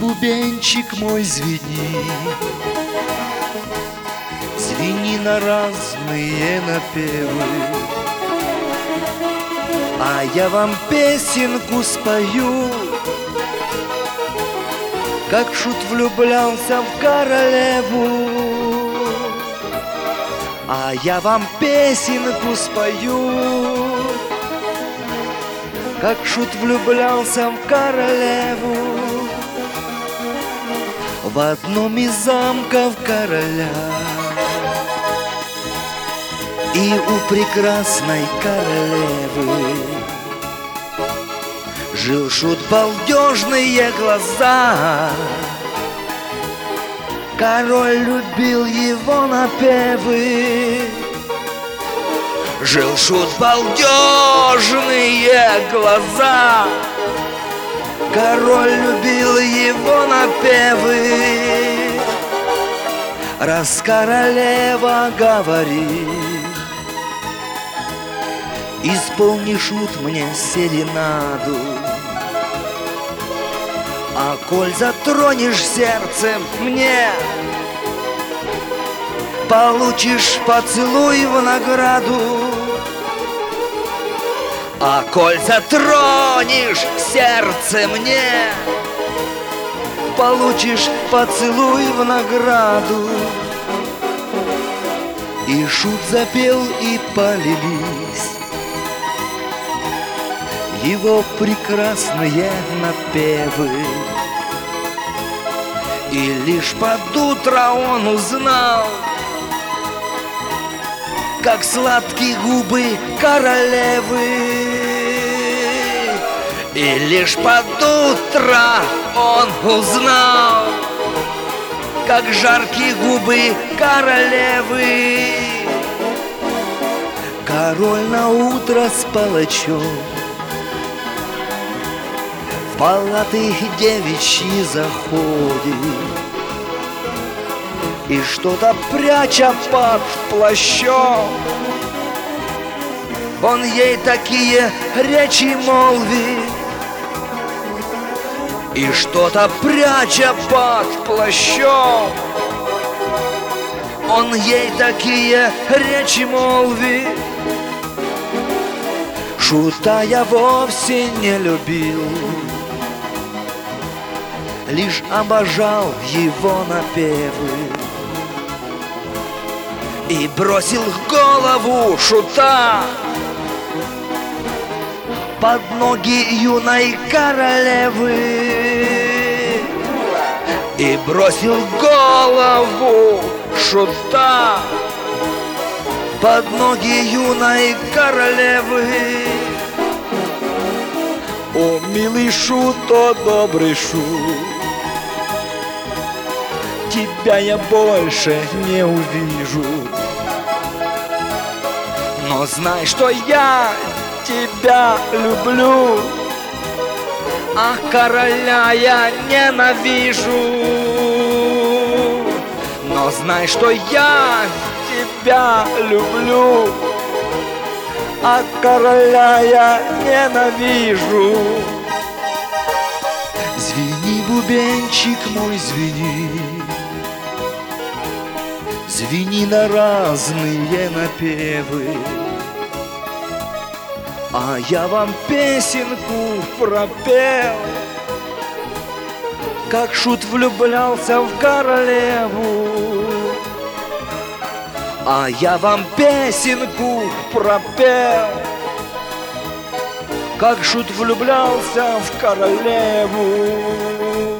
бубенчик мой, звени, звени на разные напевы, а я вам песенку спою, как шут влюблялся в королеву. А я вам песенку спою, как шут влюблялся в королеву. В одном из замков короля и у прекрасной королевы жил шут балдежные глаза. Король любил его напевы. Жил шут балдежные глаза. Король любил его напевы. Раз королева говорит: исполни, шут, мне серенаду, а коль затронешь сердцем мне, получишь поцелуй в награду. А коль затронешь сердце мне, получишь поцелуй в награду. И шут запел, и полились его прекрасные напевы. И лишь под утро он узнал, как сладкие губы королевы. И лишь под утро он узнал, как жаркие губы королевы. Король на утро с палачом в палаты девичьи заходит, и что-то пряча под плащом, он ей такие речи молвит. И что-то пряча под плащом, он ей такие речи молвит. Шута я вовсе не любил, лишь обожал его напевы. И бросил голову шута под ноги юной королевы. И бросил голову шута под ноги юной королевы. О, милый шут, о, добрый шут, тебя я больше не увижу. Но знай, что я тебя люблю, а короля я ненавижу. Но знай, что я тебя люблю, а короля я ненавижу. Звени, бубенчик мой, звени, звени на разные напевы, а я вам песенку пропел, как шут влюблялся в королеву. А я вам песенку пропел, как шут влюблялся в королеву.